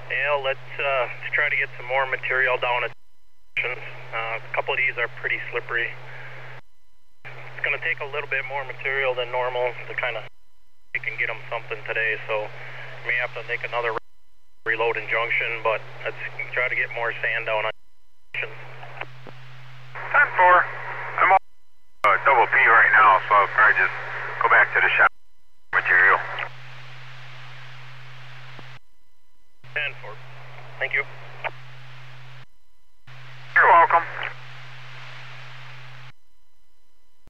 Yeah, let's try to get some more material down at a couple of these are pretty slippery. It's going to take a little bit more material than normal to kind of get them something today, so we may have to make another reload in junction, but let's try to get more sand down on junction. 10-4. I'm on double P right now, so I'll probably just go back to the shop material. 10-4. Thank you.